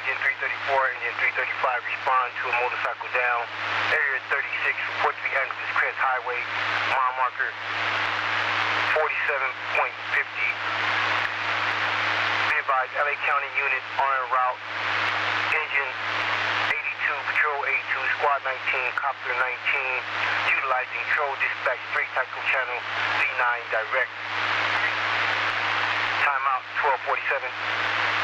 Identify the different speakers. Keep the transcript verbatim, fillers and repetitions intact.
Speaker 1: Engine three thirty-four, Engine three thirty-five respond to a motorcycle down. Area thirty-six, report to the Angeles Crest Highway, mile marker forty-seven point five zero. Be advised, L A County unit on en route. Engine eighty-two, Patrol eighty-two, Squad nineteen, Copter nineteen, utilizing Troll Dispatch three Tyco Channel V nine direct. Timeout twelve forty-seven.